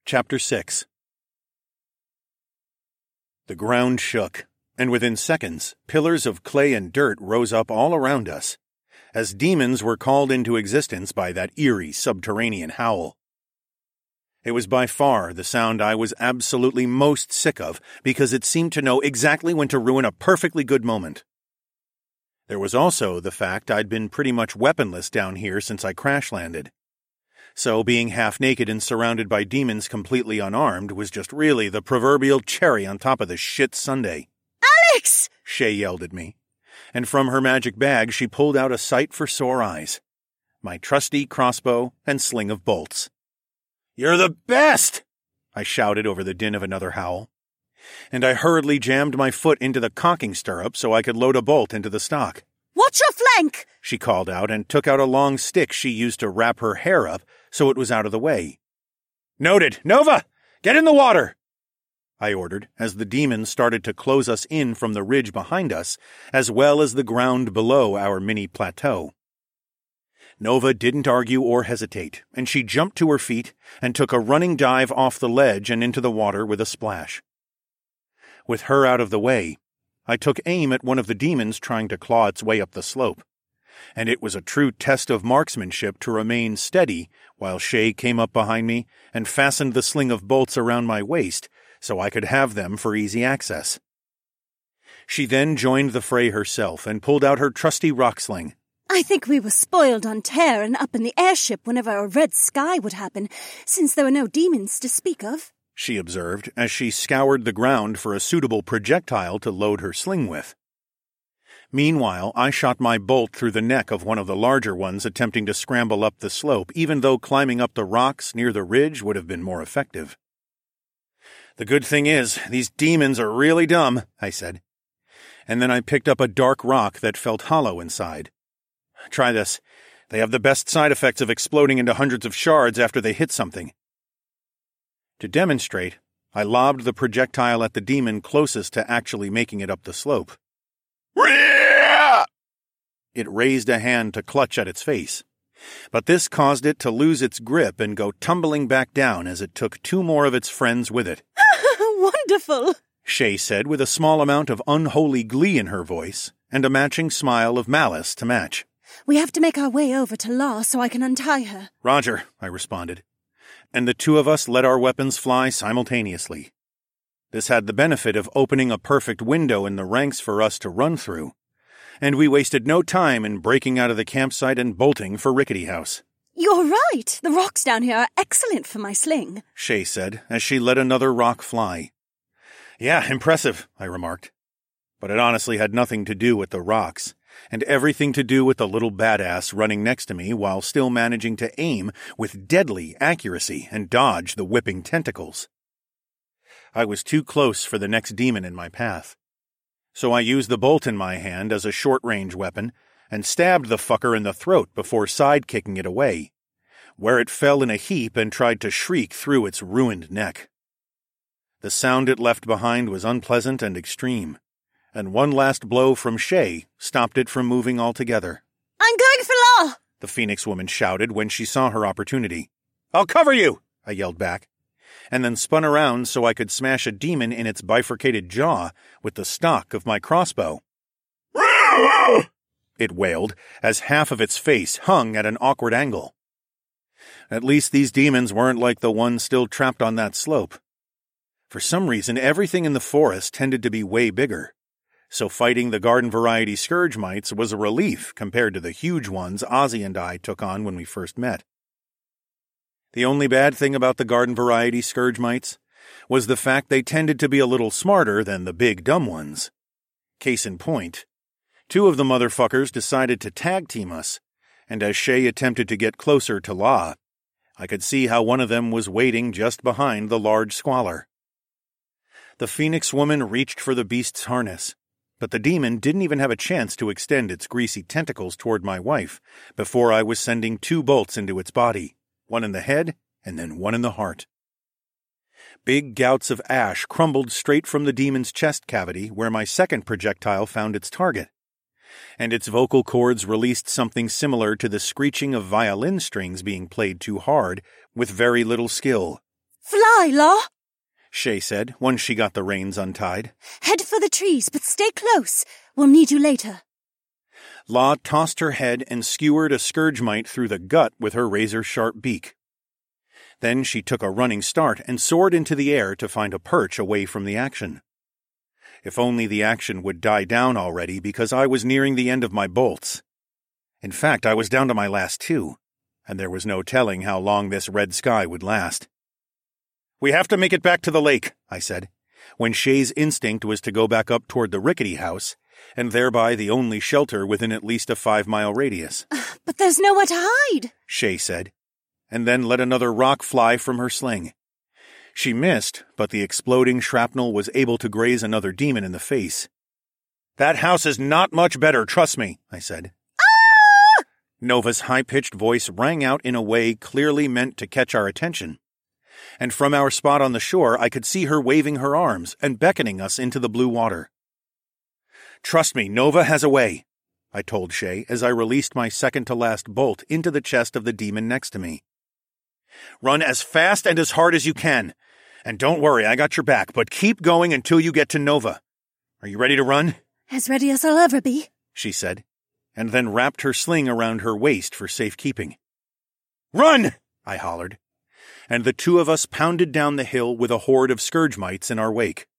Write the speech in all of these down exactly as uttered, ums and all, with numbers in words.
Chapter six. The ground shook, and within seconds, pillars of clay and dirt rose up all around us, as demons were called into existence by that eerie subterranean howl. It was by far the sound I was absolutely most sick of, because it seemed to know exactly when to ruin a perfectly good moment. There was also the fact I'd been pretty much weaponless down here since I crash-landed. So being half-naked and surrounded by demons completely unarmed was just really the proverbial cherry on top of the shit sundae. Alex! Shay yelled at me, and from her magic bag she pulled out a sight for sore eyes. My trusty crossbow and sling of bolts. "You're the best!" I shouted over the din of another howl. And I hurriedly jammed my foot into the cocking stirrup so I could load a bolt into the stock. "Watch your flank!" she called out and took out a long stick she used to wrap her hair up so it was out of the way. "Noted! Nova! Get in the water!" I ordered, as the demons started to close us in from the ridge behind us, as well as the ground below our mini plateau. Nova didn't argue or hesitate, and she jumped to her feet and took a running dive off the ledge and into the water with a splash. With her out of the way, I took aim at one of the demons trying to claw its way up the slope, and it was a true test of marksmanship to remain steady while Shay came up behind me and fastened the sling of bolts around my waist so I could have them for easy access. She then joined the fray herself and pulled out her trusty rock sling. "I think we were spoiled on Terre and up in the airship whenever a red sky would happen, since there were no demons to speak of," she observed as she scoured the ground for a suitable projectile to load her sling with. Meanwhile, I shot my bolt through the neck of one of the larger ones attempting to scramble up the slope, even though climbing up the rocks near the ridge would have been more effective. "The good thing is, these demons are really dumb," I said. And then I picked up a dark rock that felt hollow inside. "Try this. They have the best side effects of exploding into hundreds of shards after they hit something." To demonstrate, I lobbed the projectile at the demon closest to actually making it up the slope. It raised a hand to clutch at its face, but this caused it to lose its grip and go tumbling back down as it took two more of its friends with it. "Wonderful," Shay said with a small amount of unholy glee in her voice and a matching smile of malice to match. "We have to make our way over to Law so I can untie her." "Roger," I responded, and the two of us let our weapons fly simultaneously. This had the benefit of opening a perfect window in the ranks for us to run through, and we wasted no time in breaking out of the campsite and bolting for Rickety House. "You're right. The rocks down here are excellent for my sling," Shay said as she let another rock fly. "Yeah, impressive," I remarked. But it honestly had nothing to do with the rocks, and everything to do with the little badass running next to me while still managing to aim with deadly accuracy and dodge the whipping tentacles. I was too close for the next demon in my path, so I used the bolt in my hand as a short-range weapon and stabbed the fucker in the throat before side-kicking it away, where it fell in a heap and tried to shriek through its ruined neck. The sound it left behind was unpleasant and extreme, and one last blow from Shay stopped it from moving altogether. "I'm going for Law!" the Phoenix woman shouted when she saw her opportunity. "I'll cover you!" I yelled back, and then spun around so I could smash a demon in its bifurcated jaw with the stock of my crossbow. It wailed as half of its face hung at an awkward angle. At least these demons weren't like the ones still trapped on that slope. For some reason, everything in the forest tended to be way bigger, so fighting the garden-variety scourge mites was a relief compared to the huge ones Ozzy and I took on when we first met. The only bad thing about the garden-variety scourge mites was the fact they tended to be a little smarter than the big dumb ones. Case in point, two of the motherfuckers decided to tag-team us, and as Shay attempted to get closer to Law, I could see how one of them was waiting just behind the large squalor. The Phoenix woman reached for the beast's harness, but the demon didn't even have a chance to extend its greasy tentacles toward my wife before I was sending two bolts into its body, one in the head and then one in the heart. Big gouts of ash crumbled straight from the demon's chest cavity where my second projectile found its target, and its vocal cords released something similar to the screeching of violin strings being played too hard with very little skill. Fly, Law, Shay said, once she got the reins untied. Head for the trees, but stay close. We'll need you later. Law tossed her head and skewered a scourge mite through the gut with her razor-sharp beak. Then she took a running start and soared into the air to find a perch away from the action. If only the action would die down already, because I was nearing the end of my bolts. In fact, I was down to my last two, and there was no telling how long this red sky would last. "We have to make it back to the lake," I said, when Shay's instinct was to go back up toward the rickety house, and thereby the only shelter within at least a five-mile radius. But there's nowhere to hide, Shay said, and then let another rock fly from her sling. She missed, but the exploding shrapnel was able to graze another demon in the face. "That house is not much better, trust me," I said. Ah! Nova's high-pitched voice rang out in a way clearly meant to catch our attention. And from our spot on the shore I could see her waving her arms and beckoning us into the blue water. "Trust me, Nova has a way," I told Shay as I released my second-to-last bolt into the chest of the demon next to me. "Run as fast and as hard as you can. And don't worry, I got your back, but keep going until you get to Nova. Are you ready to run?" As ready as I'll ever be, she said, and then wrapped her sling around her waist for safekeeping. "Run!" I hollered, and the two of us pounded down the hill with a horde of scourge mites in our wake.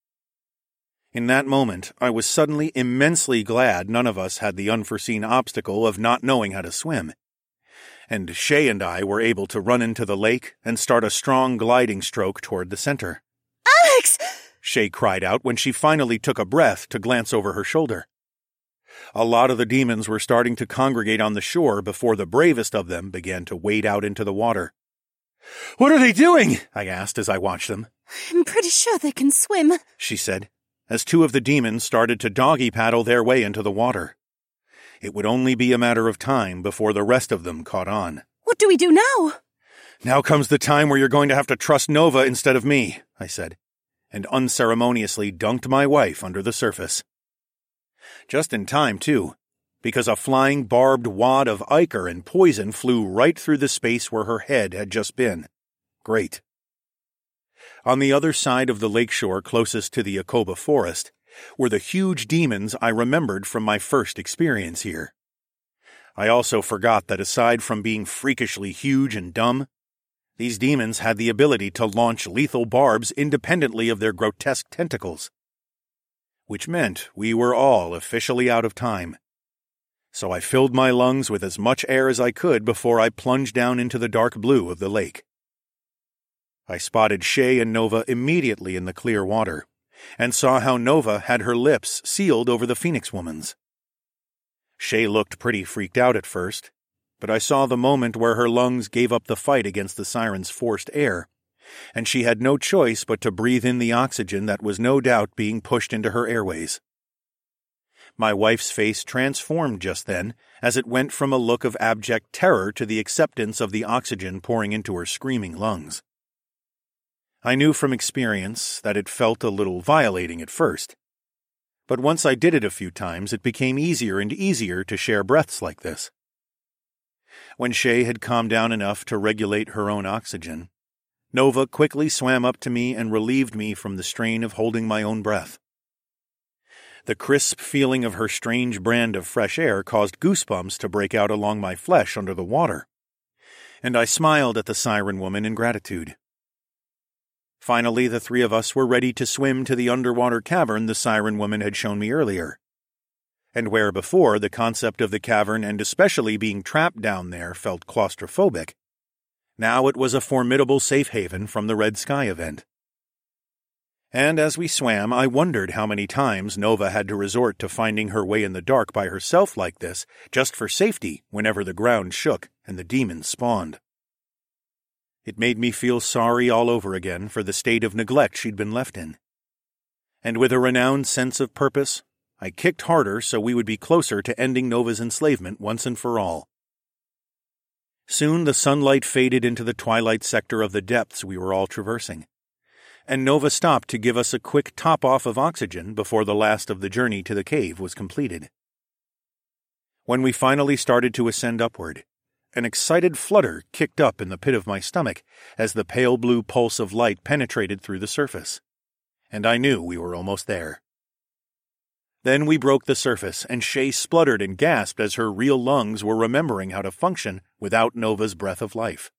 In that moment, I was suddenly immensely glad none of us had the unforeseen obstacle of not knowing how to swim. And Shay and I were able to run into the lake and start a strong gliding stroke toward the center. "Alex!" Shay cried out when she finally took a breath to glance over her shoulder. A lot of the demons were starting to congregate on the shore before the bravest of them began to wade out into the water. "What are they doing?" I asked as I watched them. "I'm pretty sure they can swim," she said, as two of the demons started to doggy-paddle their way into the water. It would only be a matter of time before the rest of them caught on. "What do we do now?" "Now comes the time where you're going to have to trust Nova instead of me," I said, and unceremoniously dunked my wife under the surface. Just in time, too, because a flying barbed wad of ichor and poison flew right through the space where her head had just been. Great. On the other side of the lakeshore closest to the Akoba forest were the huge demons I remembered from my first experience here. I also forgot that aside from being freakishly huge and dumb, these demons had the ability to launch lethal barbs independently of their grotesque tentacles. Which meant we were all officially out of time. So I filled my lungs with as much air as I could before I plunged down into the dark blue of the lake. I spotted Shay and Nova immediately in the clear water, and saw how Nova had her lips sealed over the Phoenix Woman's. Shay looked pretty freaked out at first, but I saw the moment where her lungs gave up the fight against the siren's forced air, and she had no choice but to breathe in the oxygen that was no doubt being pushed into her airways. My wife's face transformed just then, as it went from a look of abject terror to the acceptance of the oxygen pouring into her screaming lungs. I knew from experience that it felt a little violating at first, but once I did it a few times, it became easier and easier to share breaths like this. When Shay had calmed down enough to regulate her own oxygen, Nova quickly swam up to me and relieved me from the strain of holding my own breath. The crisp feeling of her strange brand of fresh air caused goosebumps to break out along my flesh under the water, and I smiled at the siren woman in gratitude. Finally, the three of us were ready to swim to the underwater cavern the siren woman had shown me earlier. And where before the concept of the cavern and especially being trapped down there felt claustrophobic, now it was a formidable safe haven from the Red Sky event. And as we swam, I wondered how many times Nova had to resort to finding her way in the dark by herself like this, just for safety whenever the ground shook and the demons spawned. It made me feel sorry all over again for the state of neglect she'd been left in. And with a renowned sense of purpose, I kicked harder so we would be closer to ending Nova's enslavement once and for all. Soon the sunlight faded into the twilight sector of the depths we were all traversing, and Nova stopped to give us a quick top-off of oxygen before the last of the journey to the cave was completed. When we finally started to ascend upward, an excited flutter kicked up in the pit of my stomach as the pale blue pulse of light penetrated through the surface, and I knew we were almost there. Then we broke the surface, and Shay spluttered and gasped as her real lungs were remembering how to function without Nova's breath of life.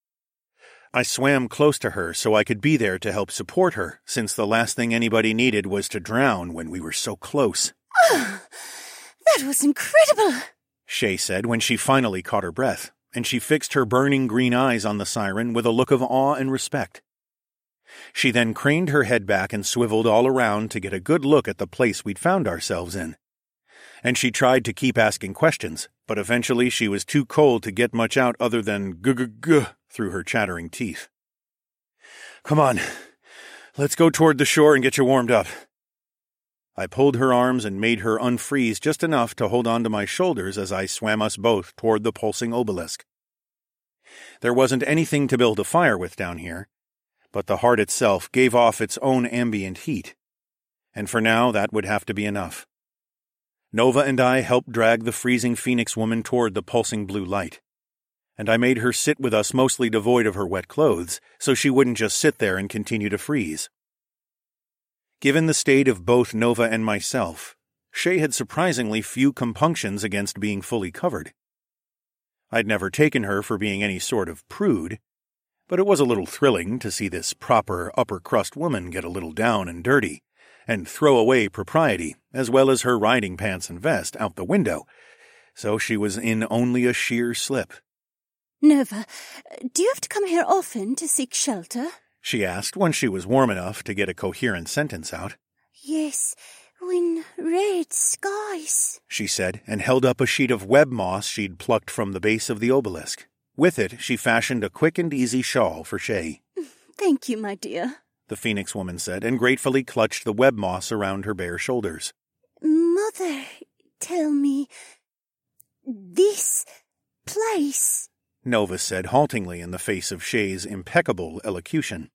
I swam close to her so I could be there to help support her, since the last thing anybody needed was to drown when we were so close. Oh, that was incredible, Shay said when she finally caught her breath, and she fixed her burning green eyes on the siren with a look of awe and respect. She then craned her head back and swiveled all around to get a good look at the place we'd found ourselves in. And she tried to keep asking questions, but eventually she was too cold to get much out other than g-g-g through her chattering teeth. Come on, let's go toward the shore and get you warmed up. I pulled her arms and made her unfreeze just enough to hold onto my shoulders as I swam us both toward the pulsing obelisk. There wasn't anything to build a fire with down here, but the heart itself gave off its own ambient heat, and for now that would have to be enough. Nova and I helped drag the freezing Phoenix woman toward the pulsing blue light, and I made her sit with us mostly devoid of her wet clothes so she wouldn't just sit there and continue to freeze. Given the state of both Nova and myself, Shay had surprisingly few compunctions against being fully covered. I'd never taken her for being any sort of prude, but it was a little thrilling to see this proper upper-crust woman get a little down and dirty, and throw away propriety, as well as her riding pants and vest, out the window, so she was in only a sheer slip. Nova, do you have to come here often to seek shelter? She asked when she was warm enough to get a coherent sentence out. Yes, when red skies, she said, and held up a sheet of web moss she'd plucked from the base of the obelisk. With it, she fashioned a quick and easy shawl for Shay. Thank you, my dear, the Phoenix woman said, and gratefully clutched the web moss around her bare shoulders. Mother, tell me, this place, Nova said haltingly in the face of Shay's impeccable elocution.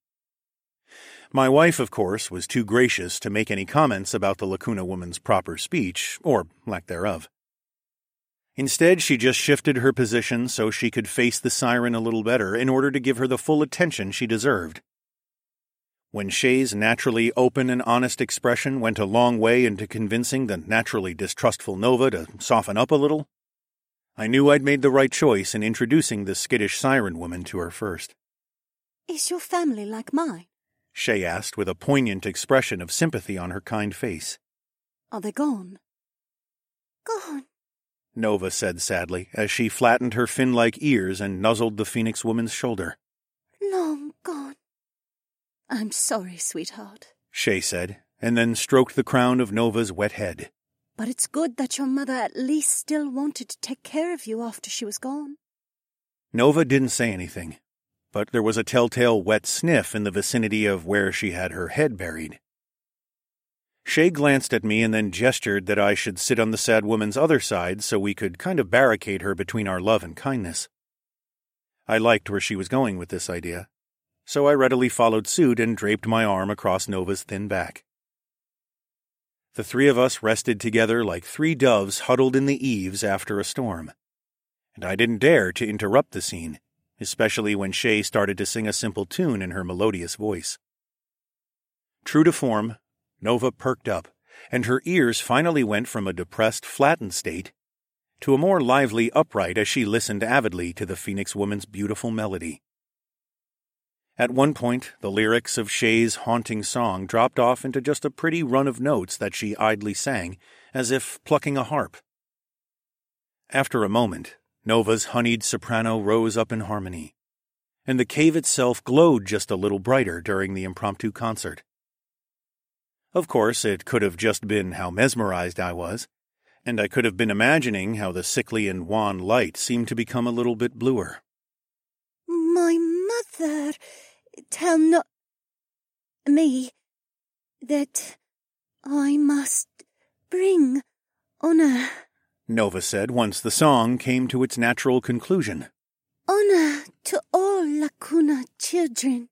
My wife, of course, was too gracious to make any comments about the Lacuna woman's proper speech, or lack thereof. Instead, she just shifted her position so she could face the siren a little better in order to give her the full attention she deserved. When Shay's naturally open and honest expression went a long way into convincing the naturally distrustful Nova to soften up a little, I knew I'd made the right choice in introducing the skittish siren woman to her first. Is your family like mine? Shay asked with a poignant expression of sympathy on her kind face. Are they gone? Gone, Nova said sadly, as she flattened her fin-like ears and nuzzled the Phoenix woman's shoulder. Long gone. I'm sorry, sweetheart, Shay said, and then stroked the crown of Nova's wet head. But it's good that your mother at least still wanted to take care of you after she was gone. Nova didn't say anything, but there was a telltale wet sniff in the vicinity of where she had her head buried. Shay glanced at me and then gestured that I should sit on the sad woman's other side so we could kind of barricade her between our love and kindness. I liked where she was going with this idea, so I readily followed suit and draped my arm across Nova's thin back. The three of us rested together like three doves huddled in the eaves after a storm, and I didn't dare to interrupt the scene, especially when Shay started to sing a simple tune in her melodious voice. True to form, Nova perked up, and her ears finally went from a depressed, flattened state to a more lively upright as she listened avidly to the Phoenix woman's beautiful melody. At one point, the lyrics of Shay's haunting song dropped off into just a pretty run of notes that she idly sang, as if plucking a harp. After a moment, Nova's honeyed soprano rose up in harmony, and the cave itself glowed just a little brighter during the impromptu concert. Of course, it could have just been how mesmerized I was, and I could have been imagining how the sickly and wan light seemed to become a little bit bluer. My mother, tell no... me that I must bring honor, Nova said once the song came to its natural conclusion. Honor to all Lacuna children.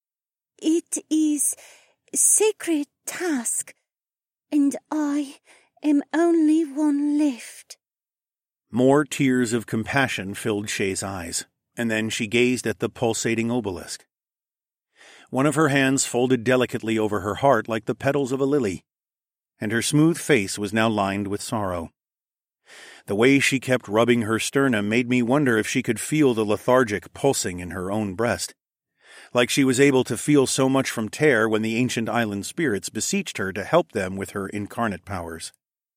It is a sacred task, and I am only one left. More tears of compassion filled Shay's eyes, and then she gazed at the pulsating obelisk. One of her hands folded delicately over her heart like the petals of a lily, and her smooth face was now lined with sorrow. The way she kept rubbing her sternum made me wonder if she could feel the lethargic pulsing in her own breast, like she was able to feel so much from Tear when the ancient island spirits beseeched her to help them with her incarnate powers.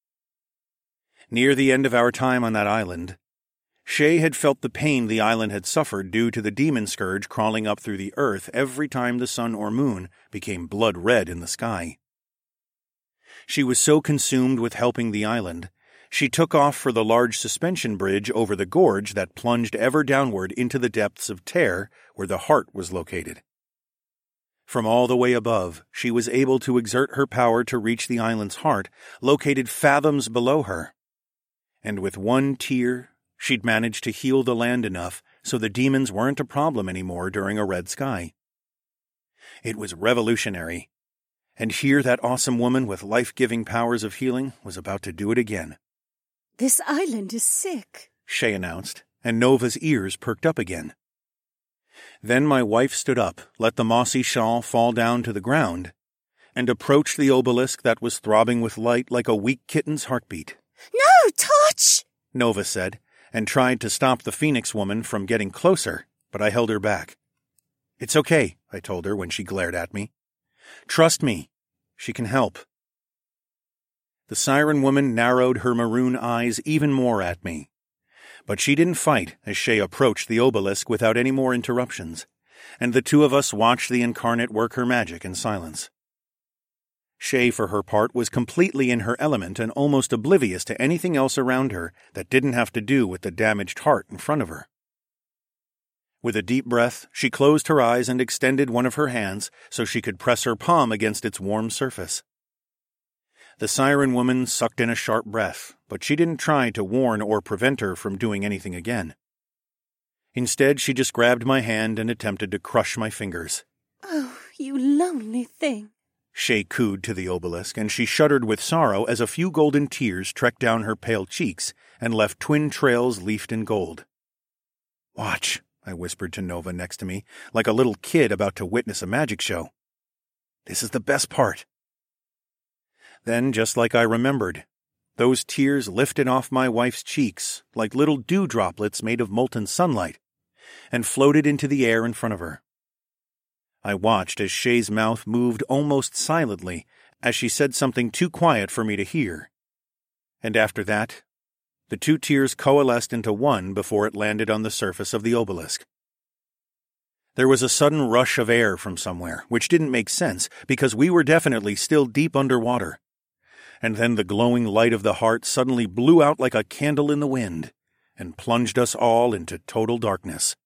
Near the end of our time on that island, Shay had felt the pain the island had suffered due to the demon scourge crawling up through the earth every time the sun or moon became blood red in the sky. She was so consumed with helping the island, she took off for the large suspension bridge over the gorge that plunged ever downward into the depths of Tear, where the heart was located. From all the way above, she was able to exert her power to reach the island's heart, located fathoms below her. And with one tear, she'd managed to heal the land enough so the demons weren't a problem anymore during a red sky. It was revolutionary, and here that awesome woman with life-giving powers of healing was about to do it again. This island is sick, Shay announced, and Nova's ears perked up again. Then my wife stood up, let the mossy shawl fall down to the ground, and approached the obelisk that was throbbing with light like a weak kitten's heartbeat. "No, touch!" Nova said, and tried to stop the Phoenix woman from getting closer, but I held her back. "It's okay," I told her when she glared at me. "Trust me, she can help." The siren woman narrowed her maroon eyes even more at me. But she didn't fight as Shay approached the obelisk without any more interruptions, and the two of us watched the incarnate work her magic in silence. Shay, for her part, was completely in her element and almost oblivious to anything else around her that didn't have to do with the damaged heart in front of her. With a deep breath, she closed her eyes and extended one of her hands so she could press her palm against its warm surface. The siren woman sucked in a sharp breath, but she didn't try to warn or prevent her from doing anything again. Instead, she just grabbed my hand and attempted to crush my fingers. "Oh, you lonely thing," Shay cooed to the obelisk, and she shuddered with sorrow as a few golden tears trekked down her pale cheeks and left twin trails leafed in gold. "Watch," I whispered to Nova next to me, like a little kid about to witness a magic show. "This is the best part." Then, just like I remembered, those tears lifted off my wife's cheeks like little dew droplets made of molten sunlight and floated into the air in front of her. I watched as Shay's mouth moved almost silently as she said something too quiet for me to hear. And after that, the two tears coalesced into one before it landed on the surface of the obelisk. There was a sudden rush of air from somewhere, which didn't make sense because we were definitely still deep underwater. And then the glowing light of the heart suddenly blew out like a candle in the wind and plunged us all into total darkness.